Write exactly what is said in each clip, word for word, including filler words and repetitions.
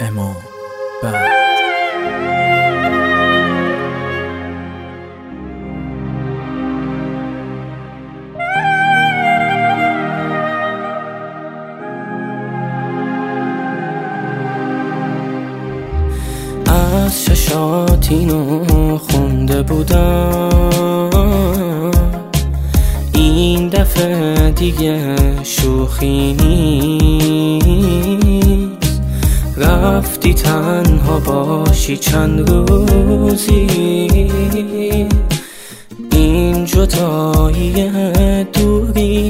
اما بعد از چشات اینو خونده بودم، این دفعه دیگه شوخی نیست. رفتی تنها باشی چند روزی، این جدایی دوری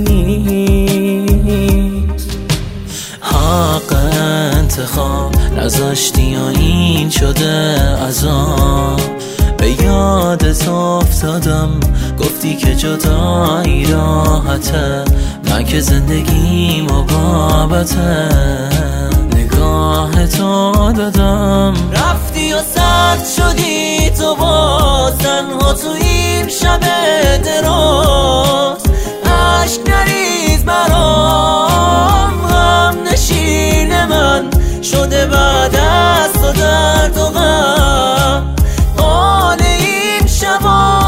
نیست. حق انتخاب نذاشتی و این شده عذاب. به یادت افتادم گفتی که جدایی راحته، من که زندگی مقابته. نگاه تو دادم رفتی و سرد شدی تو با تنها تو این شب دراز. عشق نریز برام، غم نشین من شده بعد از تو درد و غم. حال این شبا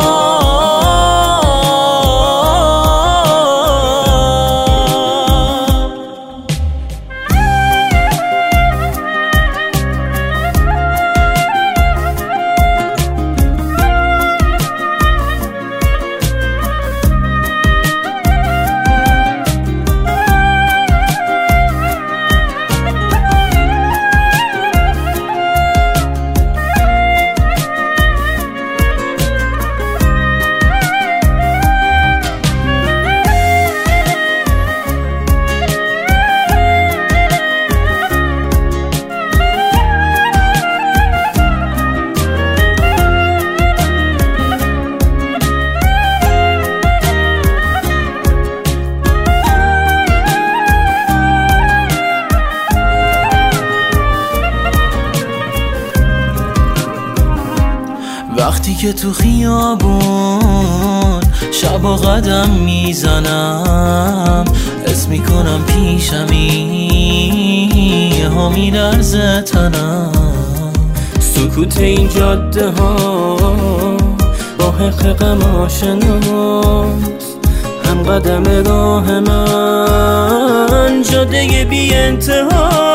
وقتی که تو خیابون شبا قدم میزنم، حس میکنم پیشمی یه ها میلرزه تنم. سکوت این جاده ها با حق غم آشناست، هم قدم راه من جاده بی انتها.